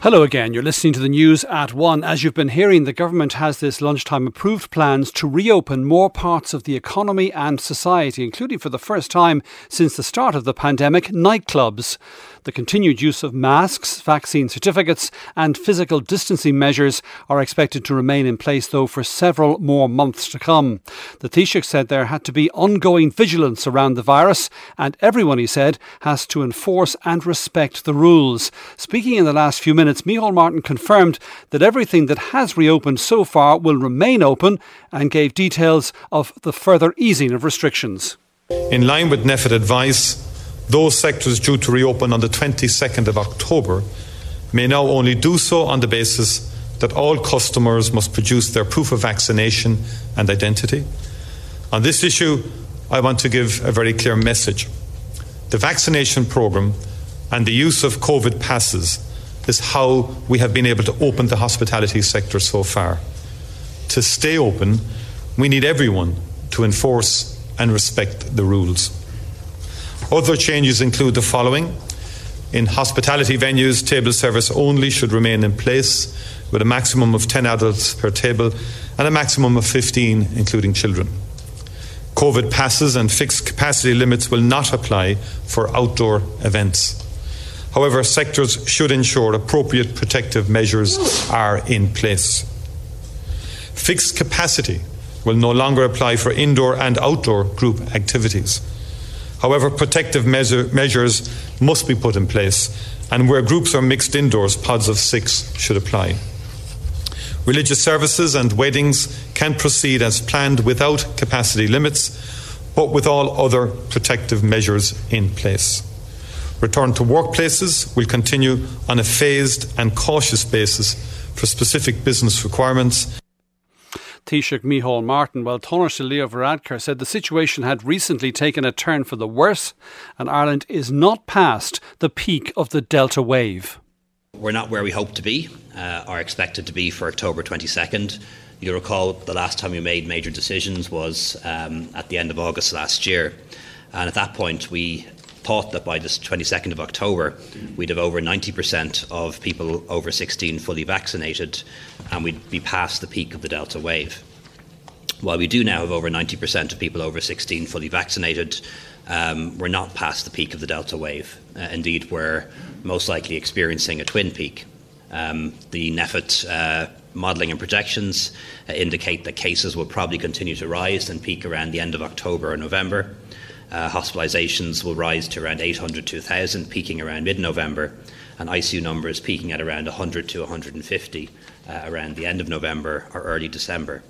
Hello again. You're listening to the news at 1. As you've been hearing, the government has this lunchtime approved plans to reopen more parts of the economy and society, including for the first time since the start of the pandemic, nightclubs. The continued use of masks, vaccine certificates and physical distancing measures are expected to remain in place, though, for several more months to come. The Taoiseach said there had to be ongoing vigilance around the virus and everyone, he said, has to enforce and respect the rules. Speaking in the last few minutes, Micheál Martin confirmed that everything that has reopened so far will remain open and gave details of the further easing of restrictions. In line with NPHET advice, those sectors due to reopen on the 22nd of October may now only do so on the basis that all customers must produce their proof of vaccination and identity. On this issue, I want to give a very clear message. The vaccination programme and the use of COVID passes is how we have been able to open the hospitality sector so far. To stay open, we need everyone to enforce and respect the rules. Other changes include the following. In hospitality venues, table service only should remain in place, with a maximum of 10 adults per table and a maximum of 15, including children. COVID passes and fixed capacity limits will not apply for outdoor events. However, sectors should ensure appropriate protective measures are in place. Fixed capacity will no longer apply for indoor and outdoor group activities. However, protective measures must be put in place, and where groups are mixed indoors, pods of 6 should apply. Religious services and weddings can proceed as planned without capacity limits, but with all other protective measures in place. Return to workplaces will continue on a phased and cautious basis for specific business requirements. Taoiseach Micheál Martin. Well, Taoiseach Leo Varadkar said the situation had recently taken a turn for the worse and Ireland is not past the peak of the Delta wave. We're not where we hope to be or expected to be for October 22nd. You'll recall the last time we made major decisions was at the end of August last year. And at that point, we thought that by the 22nd of October, we'd have over 90% of people over 16 fully vaccinated and we'd be past the peak of the Delta wave. While we do now have over 90% of people over 16 fully vaccinated, we're not past the peak of the Delta wave. Indeed, we're most likely experiencing a twin peak. The NPHET modelling and projections indicate that cases will probably continue to rise and peak around the end of October or November. Hospitalisations will rise to around 800 to 1,000, peaking around mid-November, and ICU numbers peaking at around 100 to 150 around the end of November or early December.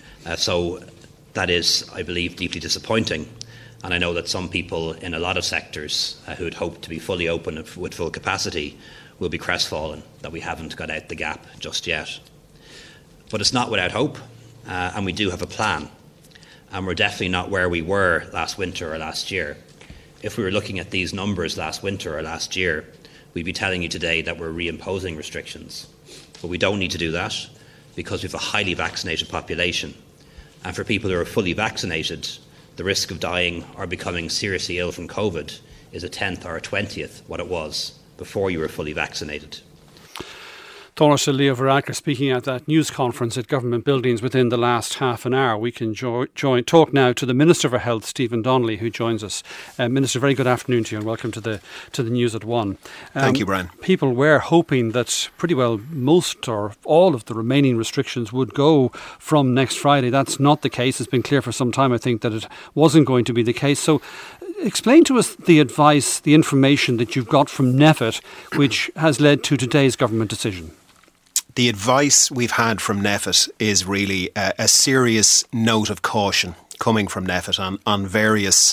So that is, I believe, deeply disappointing. And I know that some people in a lot of sectors who had hoped to be fully open with full capacity will be crestfallen that we haven't got out the gap just yet. But it's not without hope, and we do have a plan. And we're definitely not where we were last winter or last year. If we were looking at these numbers last winter or last year, we'd be telling you today that we're reimposing restrictions. But we don't need to do that because we have a highly vaccinated population. And for people who are fully vaccinated, the risk of dying or becoming seriously ill from COVID is a 10th or a 20th what it was before you were fully vaccinated. Taoiseach Leo Varadkar speaking at that news conference at government buildings within the last half an hour. We can talk now to the Minister for Health, Stephen Donnelly, who joins us. Minister, very good afternoon to you and welcome to the news at 1. Thank you, Brian. People were hoping that pretty well most or all of the remaining restrictions would go from next Friday. That's not the case. It's been clear for some time, I think, that it wasn't going to be the case. So explain to us the advice, the information that you've got from NPHET, which has led to today's government decision. The advice we've had from NPHET is really a serious note of caution coming from NPHET on various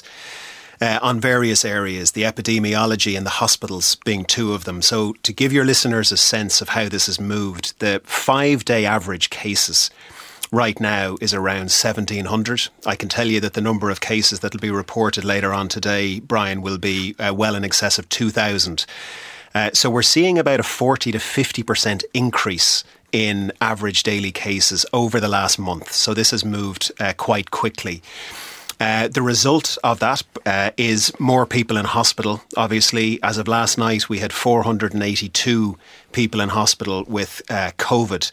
areas, the epidemiology and the hospitals being two of them. So to give your listeners a sense of how this has moved, the 5-day average cases right now is around 1,700. I can tell you that the number of cases that will be reported later on today, Brian, will be well in excess of 2,000. So we're seeing about a 40 to 50% increase in average daily cases over the last month. So this has moved quite quickly. The result of that is more people in hospital. Obviously, as of last night, we had 482 people in hospital with COVID.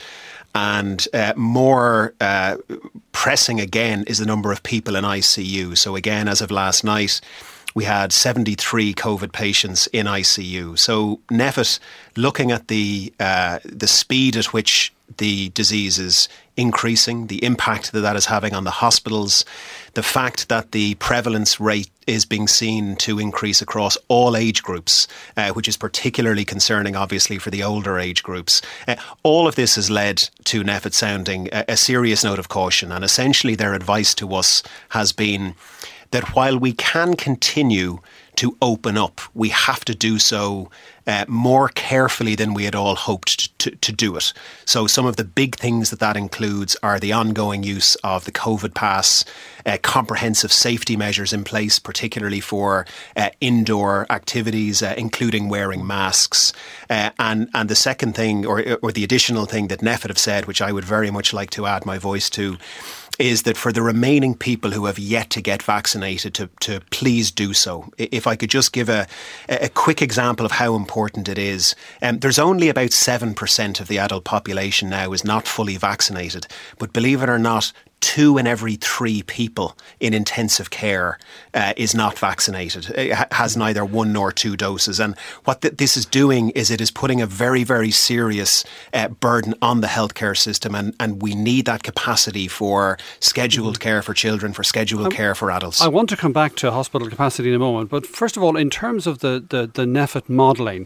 And more pressing again is the number of people in ICU. So again, as of last night, we had 73 COVID patients in ICU. So NPHET, looking at the speed at which the disease is increasing, the impact that is having on the hospitals, the fact that the prevalence rate is being seen to increase across all age groups, which is particularly concerning, obviously, for the older age groups. All of this has led to NPHET sounding a serious note of caution. And essentially their advice to us has been that while we can continue to open up, we have to do so more carefully than we had all hoped to do it. So some of the big things that includes are the ongoing use of the COVID pass, comprehensive safety measures in place, particularly for indoor activities, including wearing masks. And the second thing, or the additional thing that NPHET have said, which I would very much like to add my voice to, is that for the remaining people who have yet to get vaccinated, to please do so. If I could just give a quick example of how important it is. There's only about 7% of the adult population now is not fully vaccinated. But believe it or not, 2 in every 3 people in intensive care is not vaccinated. It has neither 1 nor 2 doses. And what this is doing is it is putting a very, very serious burden on the healthcare system. And we need that capacity for scheduled care for children, for scheduled care for adults. I want to come back to hospital capacity in a moment. But first of all, in terms of the NPHET modelling,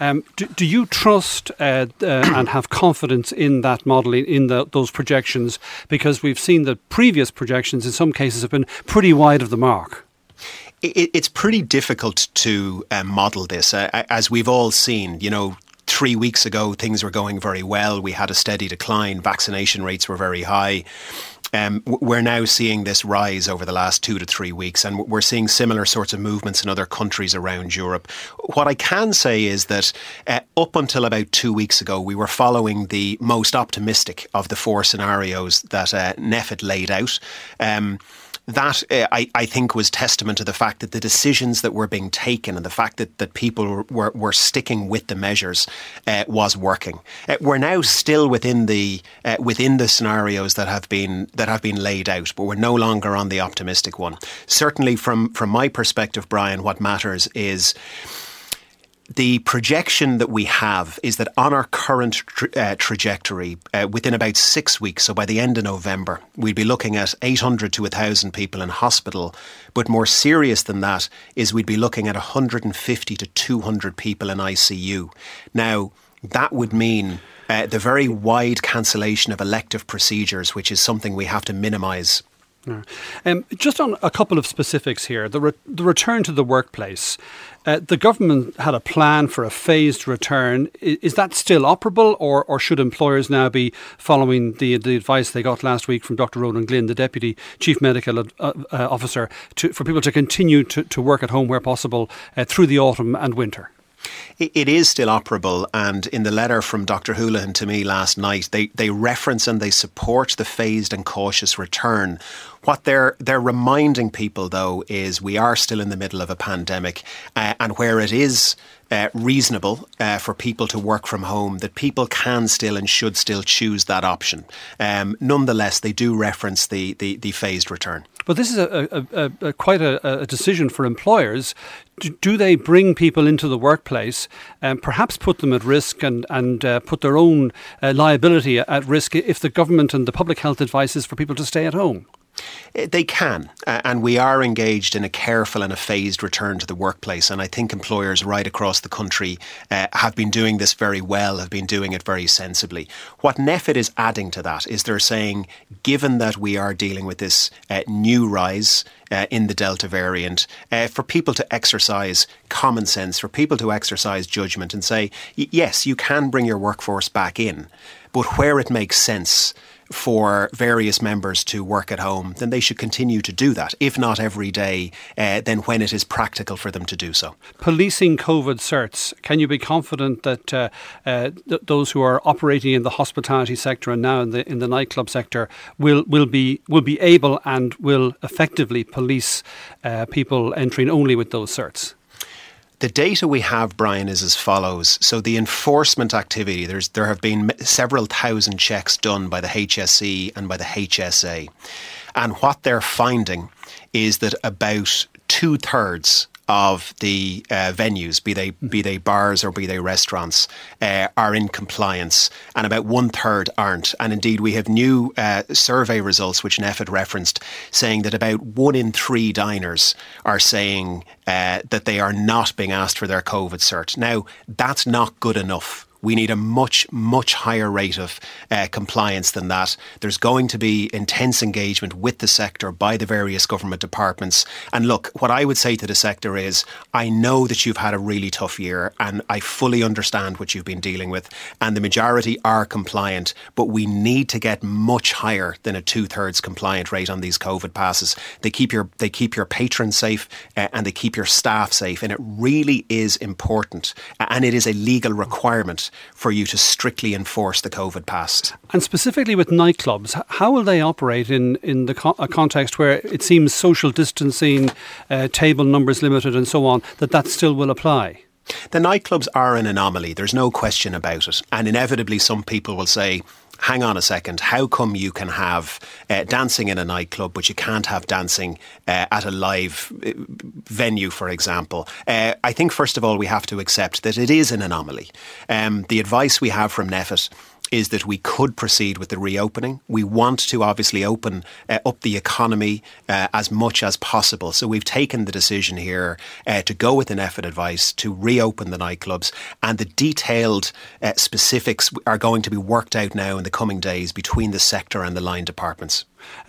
do you trust and have confidence in that modelling, in those projections? Because we've seen that previous projections in some cases have been pretty wide of the mark. It's pretty difficult to model this. As we've all seen, 3 weeks ago, things were going very well. We had a steady decline. Vaccination rates were very high. We're now seeing this rise over the last 2 to 3 weeks, and we're seeing similar sorts of movements in other countries around Europe. What I can say is that up until about 2 weeks ago, we were following the most optimistic of the 4 scenarios that NPHET laid out. That, I think, was testament to the fact that the decisions that were being taken and the fact that people were sticking with the measures was working. We're now still within the scenarios that have been laid out, but we're no longer on the optimistic one. Certainly, from my perspective, Brian, what matters is the projection that we have is that on our current trajectory, within about 6 weeks, so by the end of November, we'd be looking at 800 to 1,000 people in hospital. But more serious than that is we'd be looking at 150 to 200 people in ICU. Now, that would mean the very wide cancellation of elective procedures, which is something we have to minimise. Just on a couple of specifics here, the return to the workplace. The government had a plan for a phased return. Is that still operable, or should employers now be following the advice they got last week from Dr. Ronan Glynn, the Deputy Chief Medical Officer, for people to continue to work at home where possible through the autumn and winter? It is still operable, and in the letter from Dr. Houlihan to me last night, they reference and they support the phased and cautious return. What they're reminding people, though, is we are still in the middle of a pandemic, and where it is reasonable for people to work from home, that people can still and should still choose that option. Nonetheless, they do reference the phased return. But this is quite a decision for employers. Do they bring people into the workplace and perhaps put them at risk and put their own liability at risk if the government and the public health advice is for people to stay at home? They can, and we are engaged in a careful and a phased return to the workplace, and I think employers right across the country have been doing this very well, have been doing it very sensibly. What NPHET is adding to that is they're saying, given that we are dealing with this new rise in the Delta variant, for people to exercise common sense, for people to exercise judgment and say, yes, you can bring your workforce back in, but where it makes sense, for various members to work at home, then they should continue to do that. If not every day, then when it is practical for them to do so. Policing COVID certs, can you be confident that those who are operating in the hospitality sector and now in the nightclub sector will be able and will effectively police people entering only with those certs? The data we have, Brian, is as follows. So the enforcement activity, there have been several thousand checks done by the HSE and by the HSA. And what they're finding is that about 2/3 of the venues, be they bars or be they restaurants, are in compliance, and about 1/3 aren't. And indeed, we have new survey results, which NPHET referenced, saying that about 1 in 3 diners are saying that they are not being asked for their COVID cert. Now, that's not good enough. We need a much, much higher rate of compliance than that. There's going to be intense engagement with the sector by the various government departments. And look, what I would say to the sector is, I know that you've had a really tough year and I fully understand what you've been dealing with. And the majority are compliant, but we need to get much higher than a 2/3 compliant rate on these COVID passes. They keep your patrons safe and they keep your staff safe. And it really is important. And it is a legal requirement for you to strictly enforce the COVID pass. And specifically with nightclubs, how will they operate in a context where it seems social distancing, table numbers limited and so on, that still will apply? The nightclubs are an anomaly. There's no question about it. And inevitably some people will say, hang on a second, how come you can have dancing in a nightclub but you can't have dancing at a live venue, for example? I think, first of all, we have to accept that it is an anomaly. The advice we have from NPHET is that we could proceed with the reopening. We want to obviously open up the economy as much as possible. So we've taken the decision here to go with the NPHET advice to reopen the nightclubs, and the detailed specifics are going to be worked out now in the coming days between the sector and the line departments.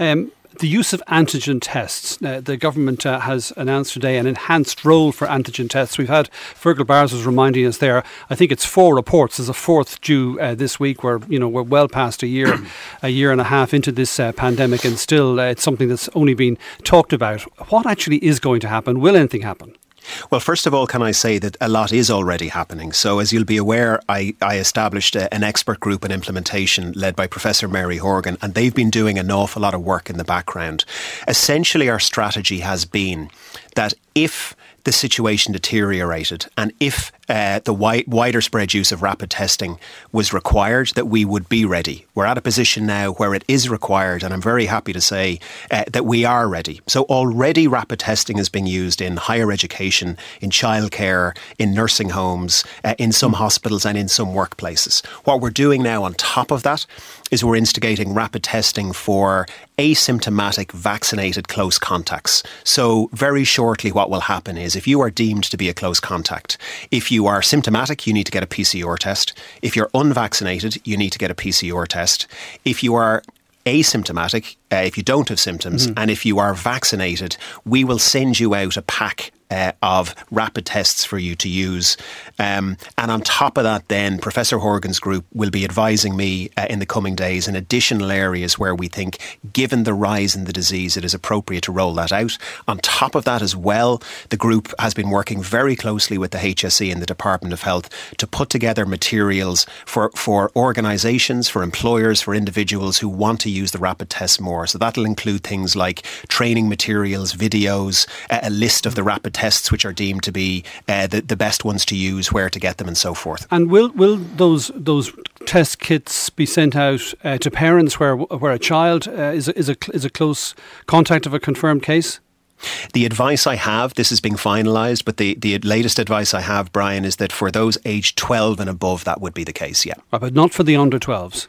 The use of antigen tests. The government has announced today an enhanced role for antigen tests. We've had, Fergal Bars was reminding us there, I think it's 4 reports. There's a 4th due this week. We're well past a year and a half into this pandemic, and still it's something that's only been talked about. What actually is going to happen? Will anything happen? Well, first of all, can I say that a lot is already happening. So as you'll be aware, I established an expert group in implementation led by Professor Mary Horgan, and they've been doing an awful lot of work in the background. Essentially, our strategy has been that if the situation deteriorated and if the wider spread use of rapid testing was required, that we would be ready. We're at a position now where it is required, and I'm very happy to say that we are ready. So already rapid testing is being used in higher education, in childcare, in nursing homes, in some hospitals and in some workplaces. What we're doing now on top of that is we're instigating rapid testing for asymptomatic vaccinated close contacts. So very shortly what will happen is, if you are deemed to be a close contact, if you are symptomatic, you need to get a PCR test. If you're unvaccinated, you need to get a PCR test. If you are asymptomatic, if you don't have symptoms, and if you are vaccinated, we will send you out a pack of rapid tests for you to use. And on top of that, then, Professor Horgan's group will be advising me in the coming days in additional areas where we think, given the rise in the disease, it is appropriate to roll that out. On top of that as well, the group has been working very closely with the HSE and the Department of Health to put together materials for organisations, for employers, for individuals who want to use the rapid tests more. So that'll include things like training materials, videos, a list of the rapid tests which are deemed to be the best ones to use, where to get them, and so forth. And will those test kits be sent out to parents where a child is a close contact of a confirmed case? The advice I have, this is being finalised, but the latest advice I have, Brian, is that for those aged 12 and above, that would be the case, yeah. But not for the under 12s?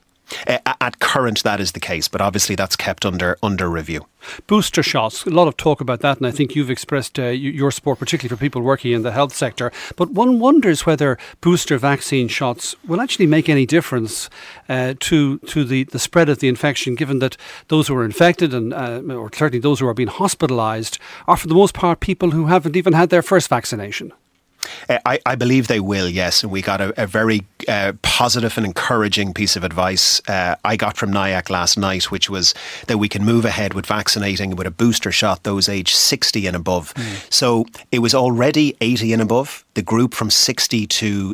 At current, that is the case, but obviously that's kept under review. Booster shots, a lot of talk about that, and I think you've expressed your support, particularly for people working in the health sector. But one wonders whether booster vaccine shots will actually make any difference to the spread of the infection, given that those who are infected, and or certainly those who are being hospitalised, are for the most part people who haven't even had their first vaccination. I believe they will, yes. And we got a very positive and encouraging piece of advice I got from NIAC last night, which was that we can move ahead with vaccinating with a booster shot those aged 60 and above. So it was already 80 and above. The group from 60 to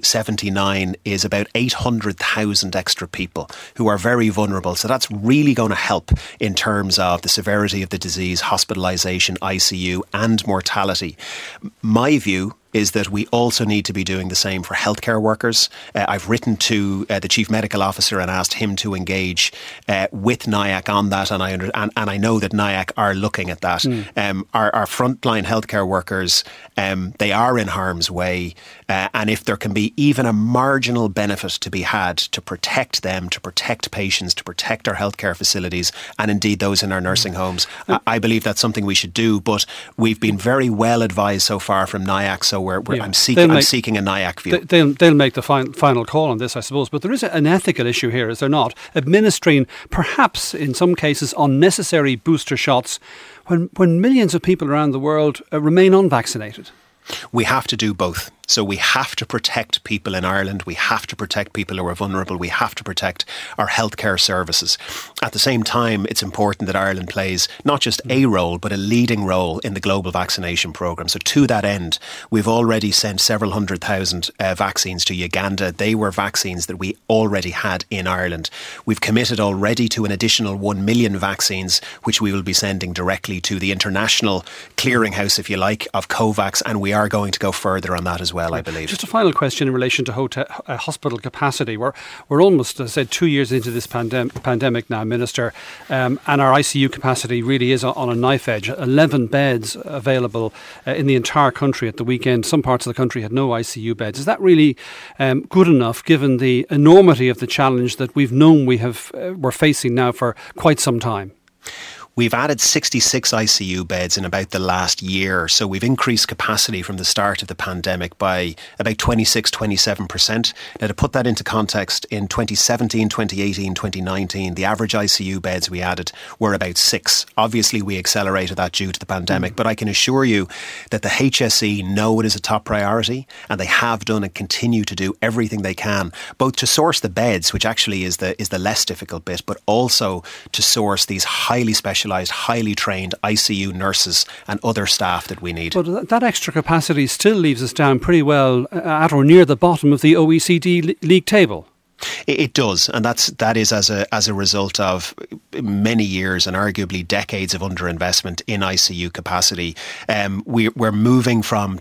79 is about 800,000 extra people who are very vulnerable. So that's really going to help in terms of the severity of the disease, hospitalisation, ICU and mortality. My view is that we also need to be doing the same for healthcare workers. I've written to the Chief Medical Officer and asked him to engage with NIAC on that, and I know that NIAC are looking at that. Our frontline healthcare workers, they are in harm's way, and if there can be even a marginal benefit to be had to protect them, to protect patients, to protect our healthcare facilities, and indeed those in our nursing homes, I believe that's something we should do. But we've been very well advised so far from NIAC, so I'm seeking a NIAC view. They'll make the final call on this, I suppose. But there is an ethical issue here, is there not? Administering, perhaps in some cases, unnecessary booster shots when millions of people around the world remain unvaccinated. We have to do both. So we have to protect people in Ireland. We have to protect people who are vulnerable. We have to protect our healthcare services. At the same time, it's important that Ireland plays not just a role, but a leading role in the global vaccination programme. So to that end, we've already sent several 100,000 vaccines to Uganda. They were vaccines that we already had in Ireland. We've committed already to an additional 1 million vaccines, which we will be sending directly to the international clearinghouse, if you like, of COVAX. And we are going to go further on that as well, I believe. Just a final question in relation to hospital capacity. We're almost, as I said, 2 years into this pandemic now, Minister, and our ICU capacity really is on a knife edge. 11 beds available in the entire country at the weekend. Some parts of the country had no ICU beds. Is that really good enough, given the enormity of the challenge that we've known we're facing now for quite some time? We've added 66 ICU beds in about the last year. So we've increased capacity from the start of the pandemic by about 26-27%. Now, to put that into context, in 2017, 2018, 2019, the average ICU beds we added were about 6. Obviously, we accelerated that due to the pandemic. But I can assure you that the HSE know it is a top priority, and they have done and continue to do everything they can, both to source the beds, which actually is the less difficult bit, but also to source these highly specialised, highly trained ICU nurses and other staff that we need. But that extra capacity still leaves us down pretty well at or near the bottom of the OECD league table. It does, and that is as a result of many years and arguably decades of underinvestment in ICU capacity. We're moving from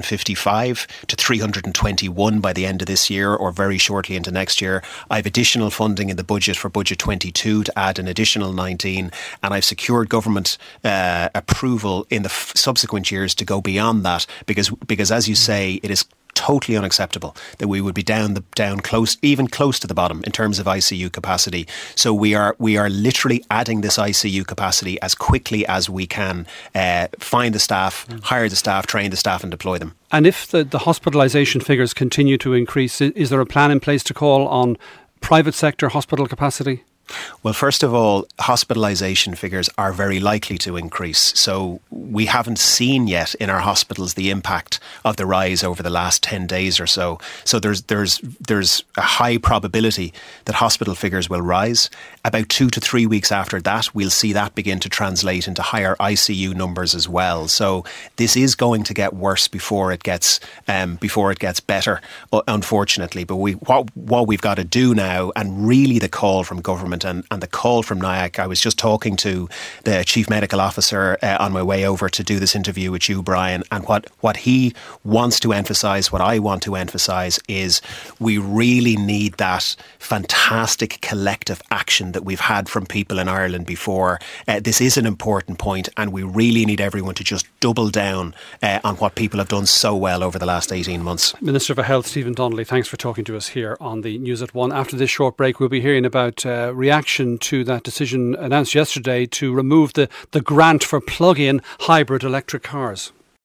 255 to 321 by the end of this year, or very shortly into next year. I have additional funding in the budget for budget 22 to add an additional 19, and I've secured government approval in the subsequent years to go beyond that, because as you say, it is totally unacceptable that we would be down close to the bottom in terms of ICU capacity. So we are literally adding this ICU capacity as quickly as we can. Find the staff, hire the staff, train the staff, and deploy them. And if the hospitalisation figures continue to increase, is there a plan in place to call on private sector hospital capacity? Well, first of all, hospitalisation figures are very likely to increase. So we haven't seen yet in our hospitals the impact of the rise over the last 10 days or so. So there's a high probability that hospital figures will rise. About 2 to 3 weeks after that, we'll see that begin to translate into higher ICU numbers as well. So this is going to get worse before it gets better, unfortunately. But what we've got to do now, and really the call from government and the call from NIAC. I was just talking to the Chief Medical Officer on my way over to do this interview with you, Brian, and what he wants to emphasise, what I want to emphasise, is we really need that fantastic collective action that we've had from people in Ireland before. This is an important point, and we really need everyone to just double down on what people have done so well over the last 18 months. Minister for Health, Stephen Donnelly, thanks for talking to us here on the News at One. After this short break, we'll be hearing about reaction to that decision announced yesterday to remove the grant for plug-in hybrid electric cars.